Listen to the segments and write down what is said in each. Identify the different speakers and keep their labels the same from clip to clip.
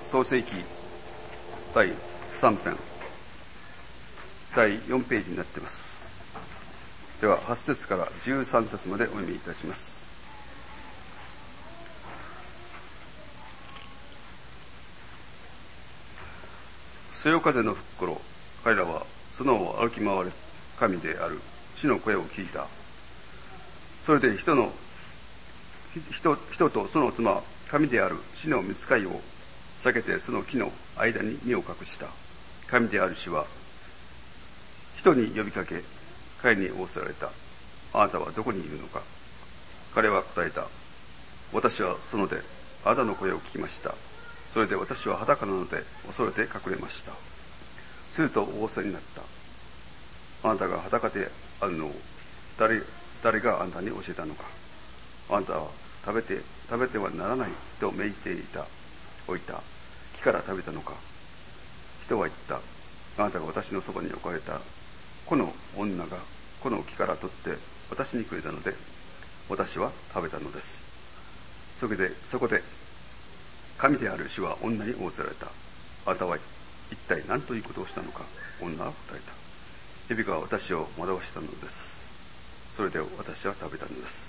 Speaker 1: 創世記第3編第4ページになっています。では8節から13節までお読みいたします。そよ風の吹く頃、彼らはそのを歩き回る神である主の声を聞いた。それで人とその妻、神である主の御使いを避けてその木の間に身を隠した。神である主は人に呼びかけ、彼に仰せられた。あなたはどこにいるのか。彼は答えた。私は園であなたの声を聞きました。それで私は裸なので恐れて隠れました。すると仰せになった。あなたが裸であるのを誰があなたに教えたのか。あなたは食べてはならないと命じておいた木から食べたのか。人は言った。あなたが私のそばに置かれたこの女がこの木から取って私にくれたので私は食べたのです。そこで神である主は女に仰せられた。あなたは一体何ということをしたのか。女は答えた。蛇が私を惑わしたのです。それで私は食べたのです。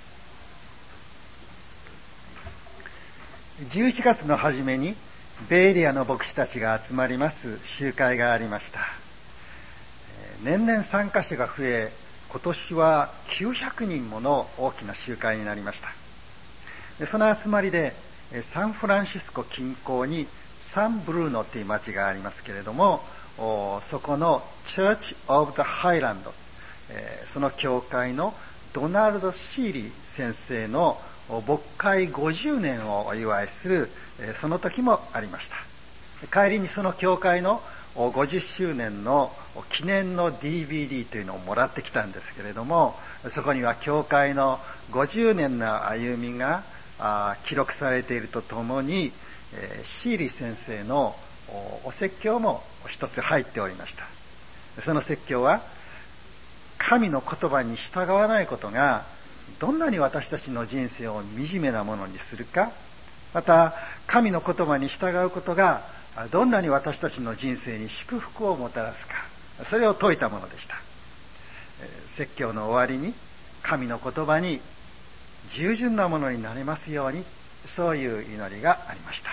Speaker 2: 11月の初めにベイエリアの牧師たちが集まります集会がありました。年々参加者が増え、今年は900人もの大きな集会になりました。その集まりでサンフランシスコ近郊にサンブルーノという町がありますけれども、そこのチャーチ・オブ・ザ・ハイランド、その教会のドナルド・シーリー先生の牧会50年をお祝いするその時もありました。帰りにその教会の50周年の記念の DVD というのをもらってきたんですけれども、そこには教会の50年の歩みが記録されているとともに、シーリー先生のお説教も一つ入っておりました。その説教は、神の言葉に従わないことがどんなに私たちの人生を惨めなものにするか、また神の言葉に従うことがどんなに私たちの人生に祝福をもたらすか、それを説いたものでした。説教の終わりに、神の言葉に従順なものになれますように、そういう祈りがありました。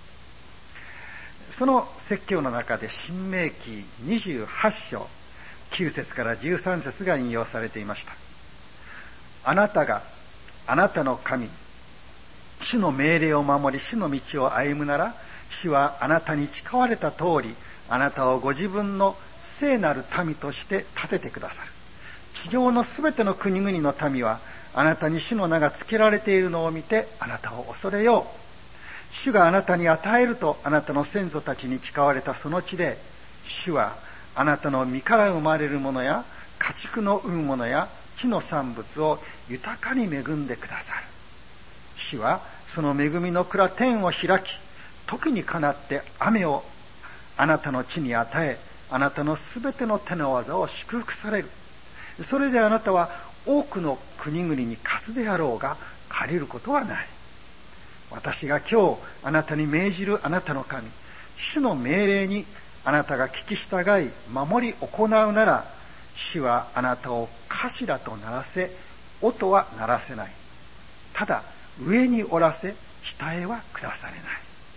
Speaker 2: その説教の中で申命記28章9節から13節が引用されていました。あなたがあなたの神主の命令を守り主の道を歩むなら、主はあなたに誓われた通りあなたをご自分の聖なる民として立ててくださる。地上のすべての国々の民はあなたに主の名が付けられているのを見てあなたを恐れよう。主があなたに与えるとあなたの先祖たちに誓われたその地で、主はあなたの身から生まれるものや家畜の産むものや地の産物を豊かに恵んでくださる。主はその恵みの蔵天を開き、時にかなって雨をあなたの地に与え、あなたのすべての手の技を祝福される。それであなたは多くの国々に貸すであろうが借りることはない。私が今日あなたに命じるあなたの神主の命令にあなたが聞き従い守り行うなら、主はあなたを頭とならせ尾とはならせない。ただ上におらせ下へは下されない。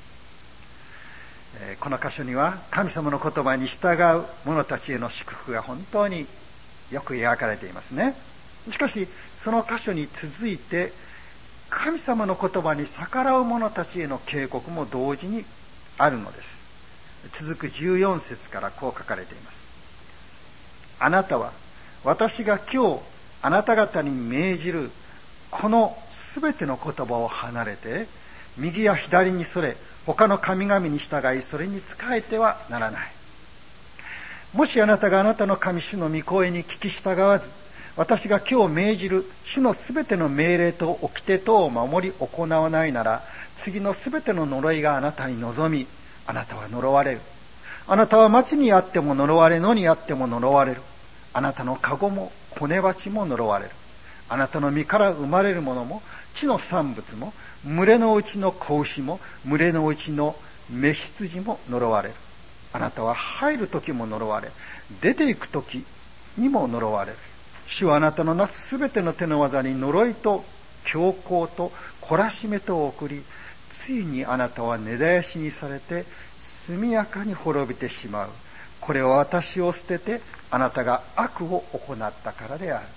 Speaker 2: この箇所には神様の言葉に従う者たちへの祝福が本当によく描かれていますね。しかしその箇所に続いて神様の言葉に逆らう者たちへの警告も同時にあるのです。続く14節からこう書かれています。あなたは私が今日あなた方に命じるこのすべての言葉を離れて右や左にそれ他の神々に従いそれに仕えてはならない。もしあなたがあなたの神主の御声に聞き従わず、私が今日命じる主のすべての命令と掟とを守り行わないなら、次のすべての呪いがあなたに臨み、あなたは呪われる。あなたは町にあっても呪われ、野にあっても呪われる。あなたの籠も子ネバチも呪われる。あなたの身から生まれるものも地の産物も群れのうちの子牛も群れのうちの雌羊も呪われる。あなたは入る時も呪われ、出て行く時にも呪われる。主はあなたのなすすべての手の技に呪いと凶行と懲らしめと送り、ついにあなたは根絶やしにされて速やかに滅びてしまう。これは私を捨ててあなたが悪を行ったからである。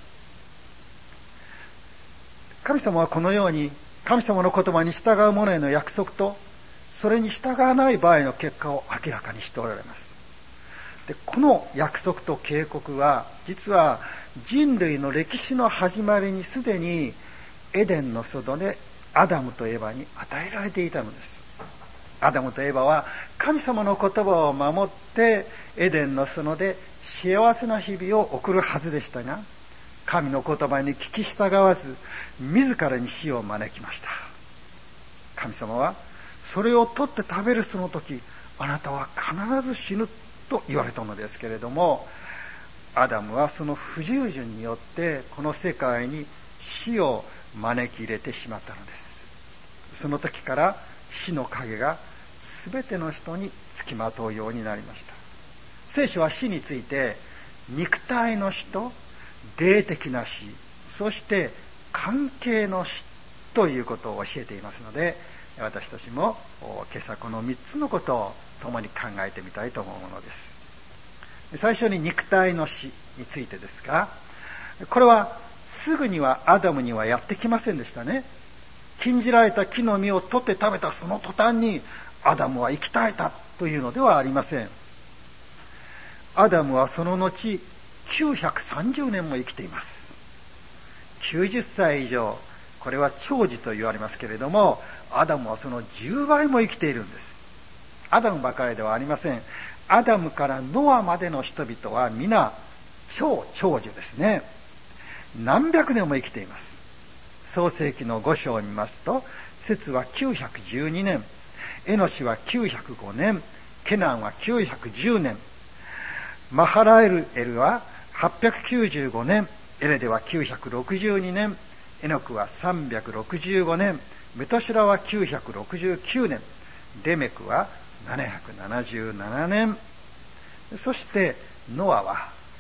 Speaker 2: 神様はこのように神様の言葉に従う者への約束と、それに従わない場合の結果を明らかにしておられます。で、この約束と警告は実は人類の歴史の始まりにすでにエデンの園でアダムとエバに与えられていたのです。アダムとエバは神様の言葉を守ってエデンの園で幸せな日々を送るはずでしたが、神の言葉に聞き従わず自らに死を招きました。神様はそれを取って食べるその時、あなたは必ず死ぬと言われたのですけれども、アダムはその不従順によってこの世界に死を招き入れてしまったのです。その時から死の影が全ての人につきまとうようになりました。聖書は死について肉体の死と霊的な死、そして関係の死ということを教えていますので、私たちも今朝この3つのことを共に考えてみたいと思うものです。最初に肉体の死についてですが、これはすぐにはアダムにはやってきませんでしたね。禁じられた木の実を取って食べたその途端にアダムは生き絶えたというのではありません。アダムはその後930年も生きています。90歳以上、これは長寿と言われますけれども、アダムはその10倍も生きているんです。アダムばかりではありません。アダムからノアまでの人々は皆超長寿ですね。何百年も生きています。創世記の5章を見ますと、セツは912年、エノシは905年、ケナンは910年、マハラエルは895年、エレデは962年、エノクは365年、メトシュラは969年、レメクは777年、そしてノアは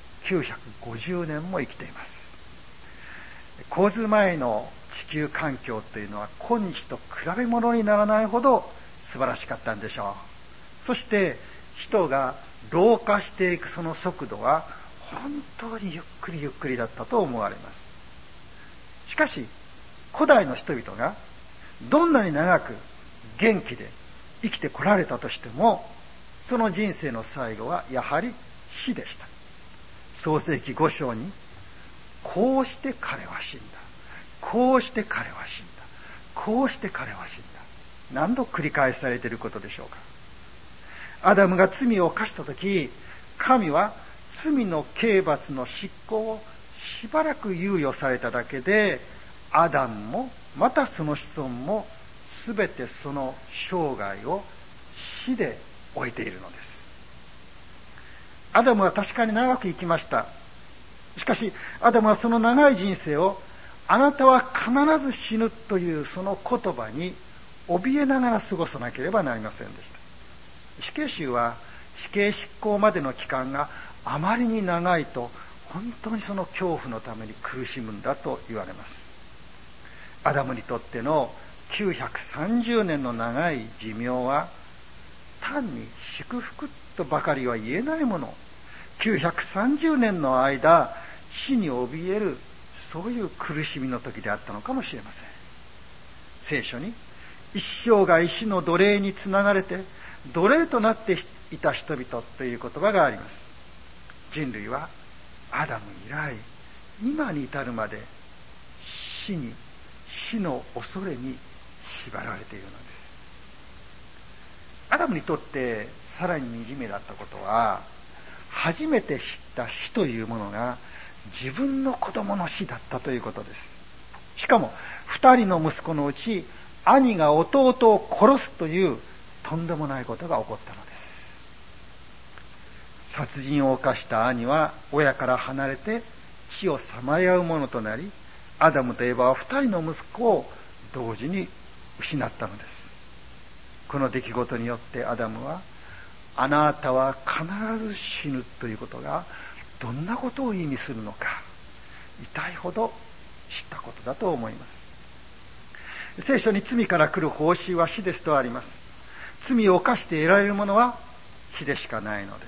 Speaker 2: 950年も生きています。洪水前の地球環境というのは今日と比べ物にならないほど素晴らしかったんでしょう。そして人が老化していくその速度は本当にゆっくりゆっくりだったと思われます。しかし古代の人々がどんなに長く元気で生きてこられたとしても、その人生の最後はやはり死でした。創世記5章にこうして彼は死んだ、こうして彼は死んだ、こうして彼は死んだ、何度繰り返されていることでしょうか。アダムが罪を犯した時、神は罪の刑罰の執行をしばらく猶予されただけで、アダムもまたその子孫も全てその生涯を死で終えているのです。アダムは確かに長く生きました。しかしアダムはその長い人生を、あなたは必ず死ぬというその言葉に怯えながら過ごさなければなりませんでした。死刑囚は死刑執行までの期間があまりに長いと、本当にその恐怖のために苦しむんだと言われます。アダムにとっての930年の長い寿命は単に祝福とばかりは言えないもの。930年の間死に怯える、そういう苦しみの時であったのかもしれません。聖書に一生涯死の奴隷につながれて奴隷となっていた人々という言葉があります。人類はアダム以来今に至るまで死の恐れに縛られているのです。アダムにとってさらに惨めだったことは、初めて知った死というものが自分の子供の死だったということです。しかも2人の息子のうち兄が弟を殺すというとんでもないことが起こったのです。殺人を犯した兄は親から離れて地をさまようものとなり、アダムとエバは2人の息子を同時に失ったのです。 この出来事によってアダムは、あなたは必ず死ぬということがどんなことを意味するのか、痛いほど知ったことだと思います。聖書に罪から来る報酬は死ですとあります。罪を犯して得られるものは死でしかないのです。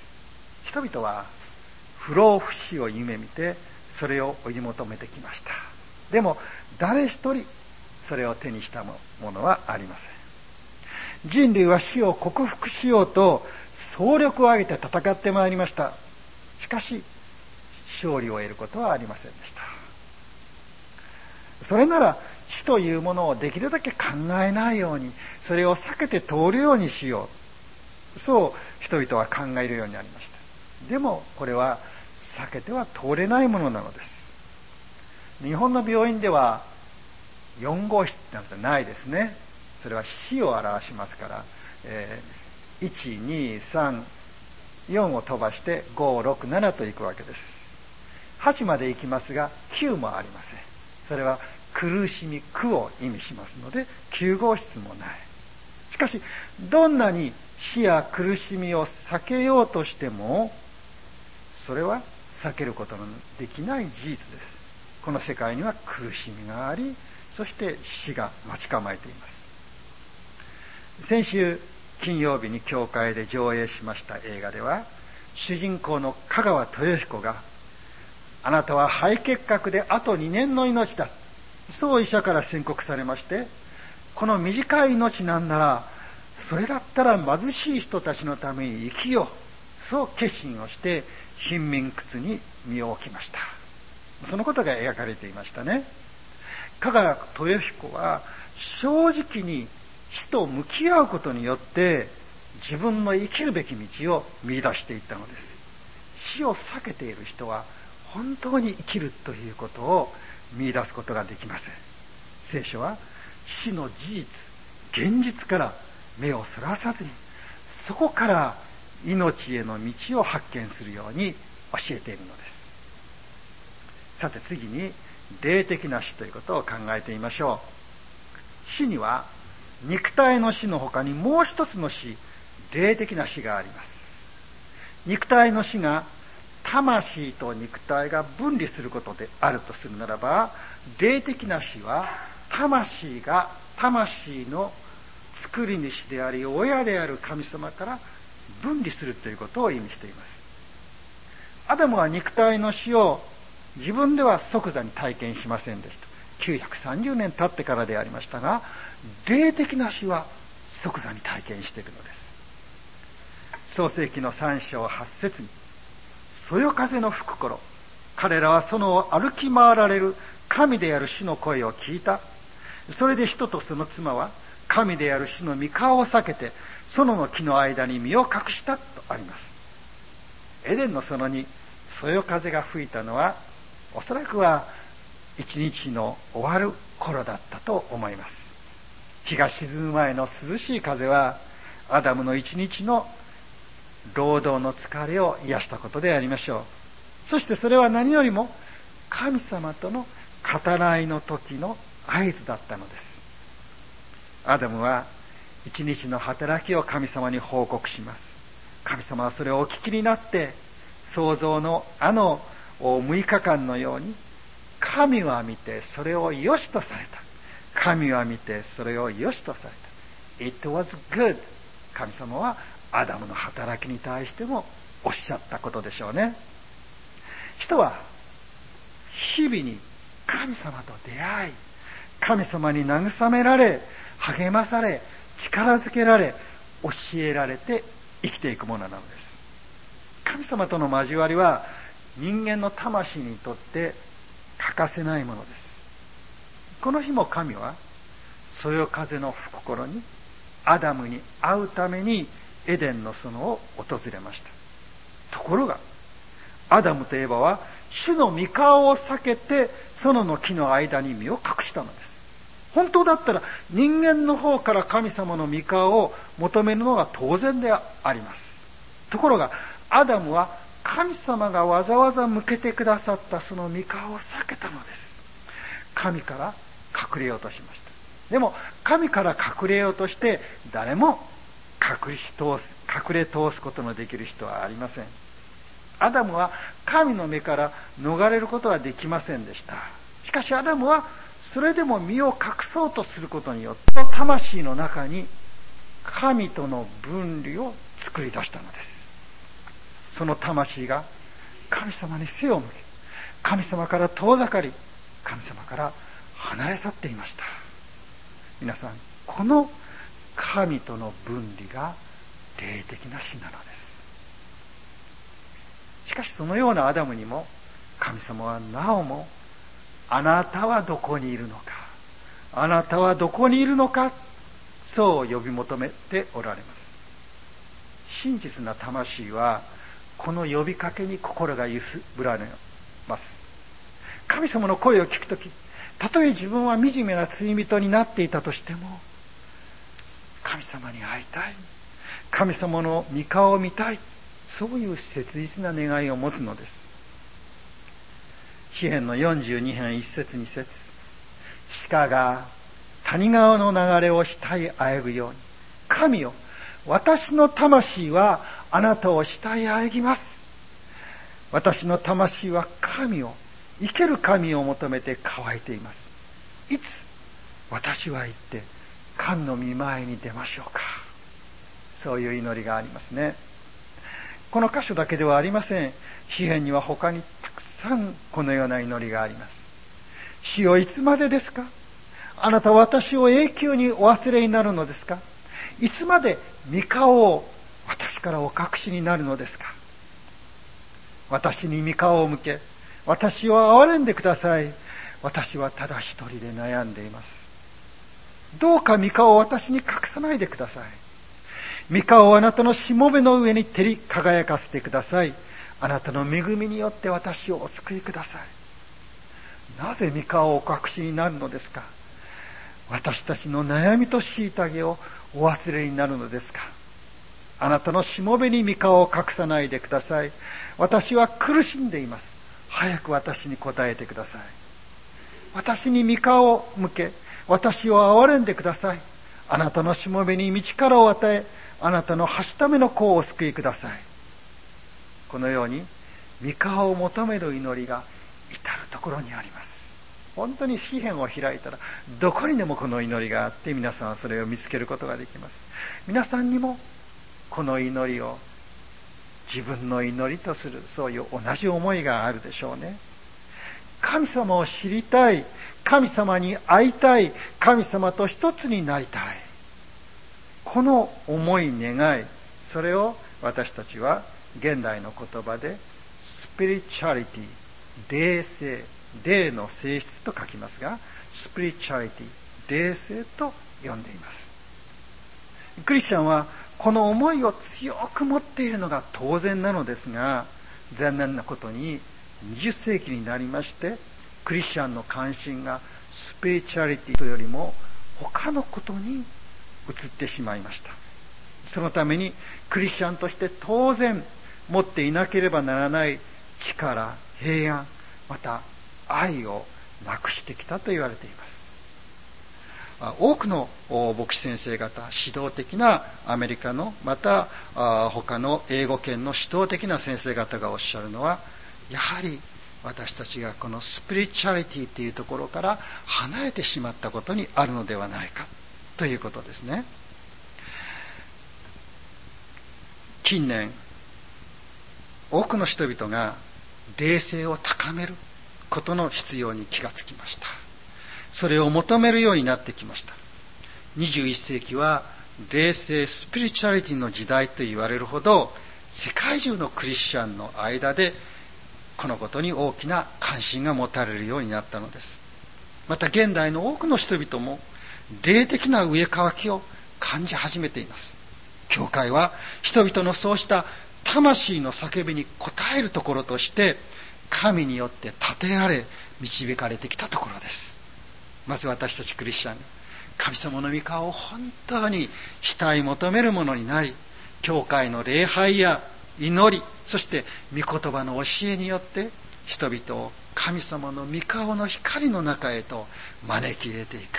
Speaker 2: 人々は不老不死を夢見てそれを追い求めてきました。でも誰一人それを手にしたものはありません。人類は死を克服しようと総力を挙げて戦ってまいりました。しかし勝利を得ることはありませんでした。それなら死というものをできるだけ考えないように、それを避けて通るようにしよう、そう人々は考えるようになりました。でもこれは避けては通れないものなのです。日本の病院では4号室なんてないですね。それは死を表しますから、1、2、3、4を飛ばして5、6、7といくわけです。8まで行きますが9もありません。それは苦しみ、苦を意味しますので9号室もない。しかしどんなに死や苦しみを避けようとしても、それは避けることのできない事実です。この世界には苦しみがあり、そして死が待ち構えています。先週金曜日に教会で上映しました映画では、主人公の香川豊彦が、あなたは肺結核であと2年の命だ、そう医者から宣告されまして、この短い命なんならそれだったら貧しい人たちのために生きよう、そう決心をして貧民窟に身を置きました。そのことが描かれていましたね。香川豊彦は正直に死と向き合うことによって自分の生きるべき道を見出していったのです。死を避けている人は本当に生きるということを見出すことができません。聖書は死の事実、現実から目をそらさずに、そこから命への道を発見するように教えているのです。さて次に霊的な死ということを考えてみましょう。死には肉体の死の他にもう一つの死、霊的な死があります。肉体の死が魂と肉体が分離することであるとするならば、霊的な死は魂が魂の作り主であり親である神様から分離するということを意味しています。アダムは肉体の死を自分では即座に体験しませんでした。930年経ってからでありましたが、霊的な死は即座に体験しているのです。創世記の3章8節に、そよ風の吹く頃、彼らは園を歩き回られる神である主の声を聞いた。それで人とその妻は神である主の御顔を避けて園の木の間に身を隠したとあります。エデンの園にそよ風が吹いたのはおそらくは一日の終わる頃だったと思います。日が沈む前の涼しい風はアダムの一日の労働の疲れを癒したことでありましょう。そしてそれは何よりも神様との語らいの時の合図だったのです。アダムは一日の働きを神様に報告します。神様はそれをお聞きになって、創造の6日間のように、神は見てそれを良しとされた。神は見てそれを良しとされた。It was good。 神様はアダムの働きに対してもおっしゃったことでしょうね。人は日々に神様と出会い、神様に慰められ、励まされ、力づけられ、教えられて生きていくものなのです。神様との交わりは人間の魂にとって欠かせないものです。この日も神はそよ風の吹く頃にアダムに会うためにエデンの園を訪れました。ところがアダムとエバは主の御顔を避けて園の木の間に身を隠したのです。本当だったら人間の方から神様の御顔を求めるのが当然であります。ところがアダムは神様がわざわざ向けてくださったその御顔を避けたのです。神から隠れようとしました。 でも神から隠れようとして誰も隠れ通すことのできる人はありません。アダムは神の目から逃れることはできませんでした。しかしアダムはそれでも身を隠そうとすることによって魂の中に神との分離を作り出したのです。その魂が神様に背を向け、神様から遠ざかり、神様から離れ去っていました。皆さん、この神との分離が霊的な死なのです。しかしそのようなアダムにも神様はなおも、あなたはどこにいるのか、あなたはどこにいるのか、そう呼び求めておられます。真実な魂はこの呼びかけに心が揺すぶられます。神様の声を聞くとき、たとえ自分は惨めな罪人になっていたとしても、神様に会いたい、神様の御顔を見たい、そういう切実な願いを持つのです。詩編の42編1節2節、鹿が谷川の流れを慕いあえぐように、神よ、私の魂はあなたを慕いあえぎます。私の魂は神を、生ける神を求めて乾いています。いつ私は行って神の御前に出ましょうか。そういう祈りがありますね。この箇所だけではありません。詩編には他にたくさんこのような祈りがあります。主よ、いつまでですか。あなたは私を永久にお忘れになるのですか。いつまで御顔を私からお隠しになるのですか。私に御顔を向け、私を憐れんでください。私はただ一人で悩んでいます。どうか御顔を私に隠さないでください。御顔をあなたのしもべの上に照り輝かせてください。あなたの恵みによって私をお救いください。なぜ御顔をお隠しになるのですか。私たちの悩みと虐げをお忘れになるのですか。あなたのしもべに御顔を隠さないでください。私は苦しんでいます。早く私に答えてください。私に御顔を向け、私を憐れんでください。あなたのしもべに道からを与え、あなたのはしための子をお救いください。このように御顔を求める祈りが至るところにあります。本当に詩編を開いたらどこにでもこの祈りがあって、皆さんはそれを見つけることができます。皆さんにもこの祈りを自分の祈りとする、そういう同じ思いがあるでしょうね。神様を知りたい、神様に会いたい、神様と一つになりたい、この思い願い、それを私たちは現代の言葉でスピリチュアリティ、霊性、霊の性質と書きますが、スピリチュアリティ、霊性と呼んでいます。クリスチャンはこの思いを強く持っているのが当然なのですが、残念なことに20世紀になりまして、クリスチャンの関心がスピリチュアリティとよりも他のことに移ってしまいました。そのためにクリスチャンとして当然持っていなければならない力、平安、また愛をなくしてきたと言われています。多くの牧師先生方、指導的なアメリカの、また他の英語圏の指導的な先生方がおっしゃるのは、やはり私たちがこのスピリチュアリティというところから離れてしまったことにあるのではないかということですね。近年多くの人々が霊性を高めることの必要に気がつきました。それを求めるようになってきました。21世紀は霊性スピリチュアリティの時代と言われるほど、世界中のクリスチャンの間でこのことに大きな関心が持たれるようになったのです。また現代の多くの人々も霊的な植え替きを感じ始めています。教会は人々のそうした魂の叫びに応えるところとして神によって立てられ導かれてきたところです。まず私たちクリスチャンが神様の御顔を本当に慕い求めるものになり、教会の礼拝や祈り、そして御言葉の教えによって人々を神様の御顔の光の中へと招き入れていく、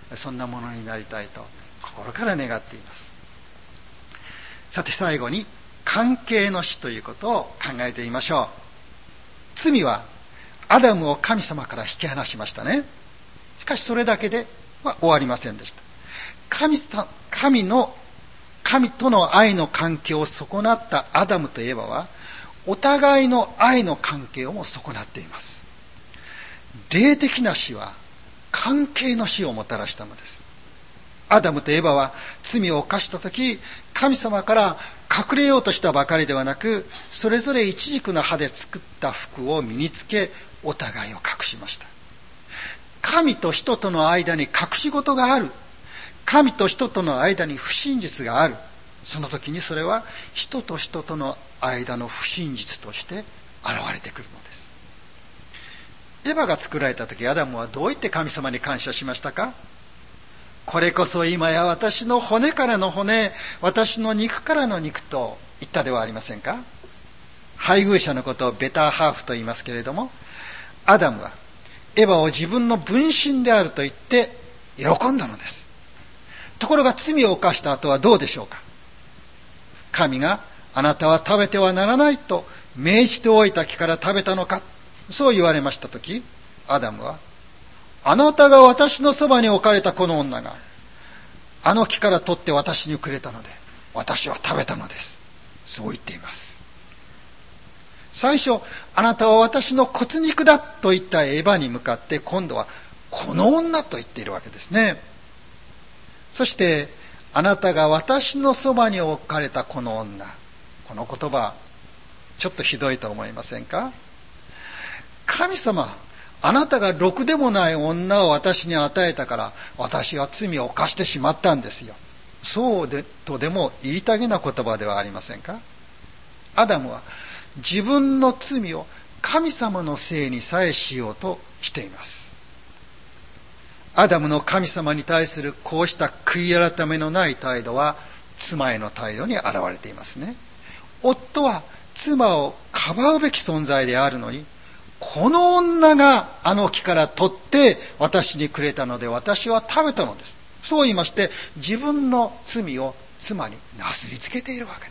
Speaker 2: そんなものになりたいと心から願っています。さて最後に関係の死ということを考えてみましょう。罪はアダムを神様から引き離しましたね。しかしそれだけでは終わりませんでした。神との愛の関係を損なったアダムとエバはお互いの愛の関係をも損なっています。霊的な死は関係の死をもたらしたのです。アダムとエバは罪を犯したとき、神様から隠れようとしたばかりではなく、それぞれイチジクの葉で作った服を身につけ、お互いを隠しました。神と人との間に隠し事がある。神と人との間に不真実がある。その時にそれは人と人との間の不真実として現れてくるのです。エヴァが作られた時、アダムはどう言って神様に感謝しましたか？これこそ今や私の骨からの骨、私の肉からの肉と言ったではありませんか？配偶者のことをベターハーフと言いますけれども、アダムはエヴァを自分の分身であると言って喜んだのです。ところが罪を犯した後はどうでしょうか？神があなたは食べてはならないと命じておいた木から食べたのか、そう言われましたとき、アダムは、あなたが私のそばに置かれたこの女があの木から取って私にくれたので私は食べたのです、そう言っています。最初、あなたは私の骨肉だと言ったエバに向かって、今度はこの女と言っているわけですね。そしてあなたが私のそばに置かれたこの女、この言葉ちょっとひどいと思いませんか？神様、あなたがろくでもない女を私に与えたから私は罪を犯してしまったんですよ、そうでとでも言いたげな言葉ではありませんか？アダムは自分の罪を神様のせいにさえしようとしています。アダムの神様に対するこうした悔い改めのない態度は妻への態度に現れていますね。夫は妻をかばうべき存在であるのに、この女があの木から取って私にくれたので私は食べたのです、そう言いまして自分の罪を妻になすりつけているわけです。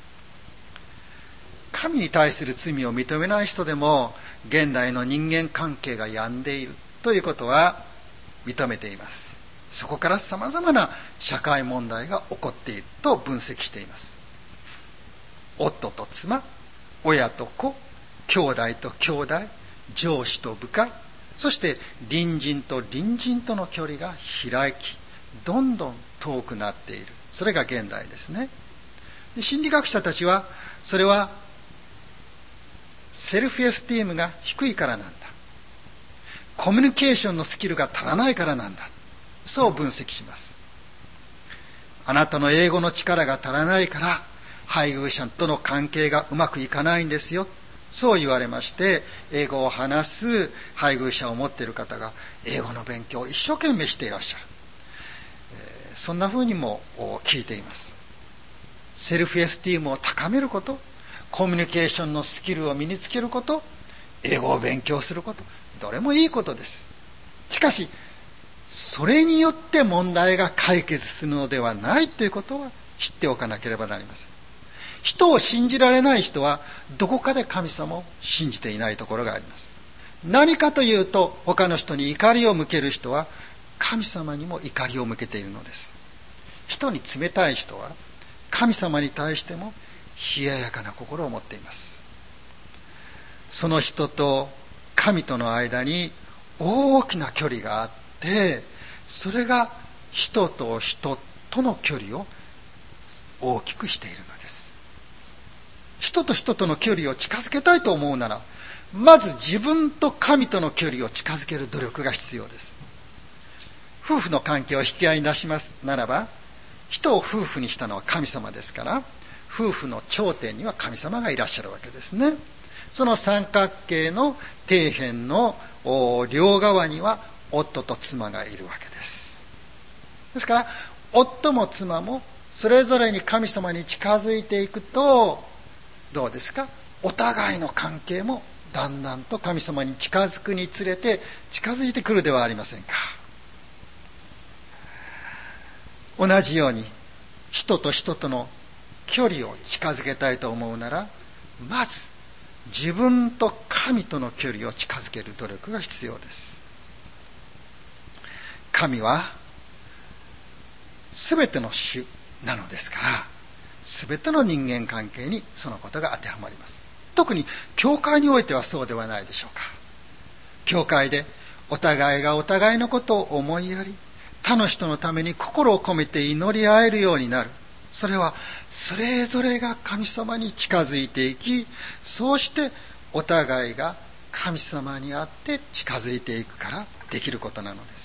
Speaker 2: 神に対する罪を認めない人でも現代の人間関係が病んでいるということは認めています。そこからさまざまな社会問題が起こっていると分析しています。夫と妻、親と子、兄弟と兄弟、上司と部下、そして隣人と隣人との距離が開き、どんどん遠くなっている。それが現代ですね。心理学者たちはそれはセルフエスティームが低いからなんだ、コミュニケーションのスキルが足らないからなんだ、そう分析します。あなたの英語の力が足らないから配偶者との関係がうまくいかないんですよ、そう言われまして、英語を話す配偶者を持っている方が英語の勉強を一生懸命していらっしゃる、そんな風にも聞いています。セルフエスティームを高めること、コミュニケーションのスキルを身につけること、英語を勉強すること、どれもいいことです。しかしそれによって問題が解決するのではないということは知っておかなければなりません。人を信じられない人はどこかで神様を信じていないところがあります。何かというと、他の人に怒りを向ける人は神様にも怒りを向けているのです。人に冷たい人は神様に対しても冷ややかな心を持っています。その人と神との間に大きな距離があって、それが人と人との距離を大きくしているのです。人と人との距離を近づけたいと思うなら、まず自分と神との距離を近づける努力が必要です。夫婦の関係を引き合いに出しますならば、人を夫婦にしたのは神様ですから、夫婦の頂点には神様がいらっしゃるわけですね。その三角形の底辺の両側には夫と妻がいるわけです。ですから夫も妻もそれぞれに神様に近づいていくと、どうですか、お互いの関係もだんだんと神様に近づくにつれて近づいてくるではありませんか。 同じように人と人との距離を近づけたいと思うなら、まず自分と神との距離を近づける努力が必要です。神はすべての主なのですから、すべての人間関係にそのことが当てはまります。特に教会においてはそうではないでしょうか。教会でお互いがお互いのことを思いやり、他の人のために心を込めて祈り合えるようになる。それはそれぞれが神様に近づいていき、そうしてお互いが神様にあって近づいていくからできることなのです。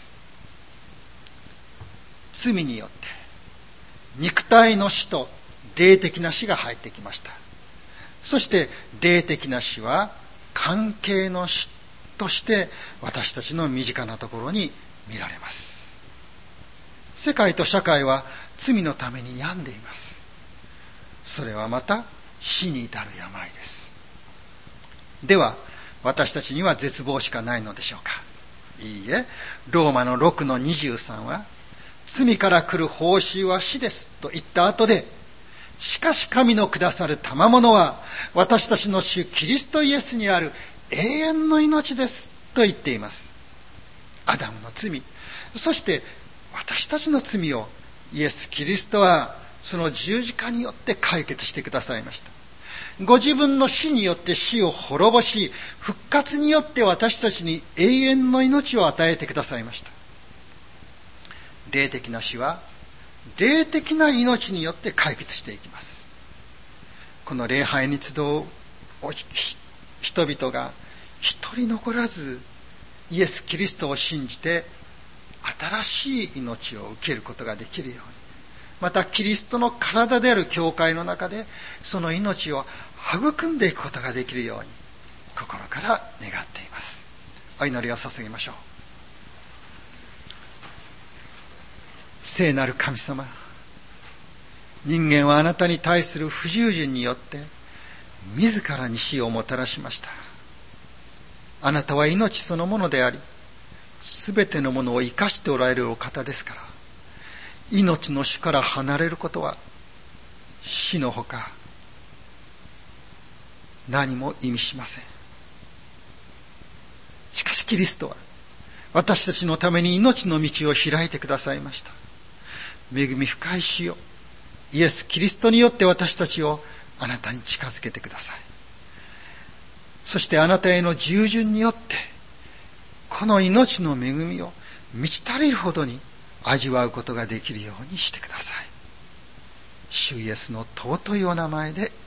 Speaker 2: 罪によって肉体の死と霊的な死が入ってきました。そして霊的な死は関係の死として私たちの身近なところに見られます。世界と社会は罪のために病んでいます。それはまた死に至る病です。では私たちには絶望しかないのでしょうか。いいえ、ローマの6の23は、罪から来る報酬は死ですと言った後で、しかし神のくださる賜物は私たちの主キリストイエスにある永遠の命ですと言っています。アダムの罪、そして私たちの罪をイエス・キリストはその十字架によって解決してくださいました。ご自分の死によって死を滅ぼし、復活によって私たちに永遠の命を与えてくださいました。霊的な死は霊的な命によって解決していきます。この礼拝に集う人々が一人残らずイエス・キリストを信じて新しい命を受けることができるように、またキリストの体である教会の中でその命を育んでいくことができるように心から願っています。お祈りを捧げましょう。聖なる神様、人間はあなたに対する不従順によって自らに死をもたらしました。あなたは命そのものであり、すべてのものを生かしておられるお方ですから、命の主から離れることは死のほか何も意味しません。しかしキリストは私たちのために命の道を開いてくださいました。恵み深い主よ、イエス・キリストによって私たちをあなたに近づけてください。そしてあなたへの従順によってこの命の恵みを満ち足りるほどに味わうことができるようにしてください。主イエスの尊いお名前で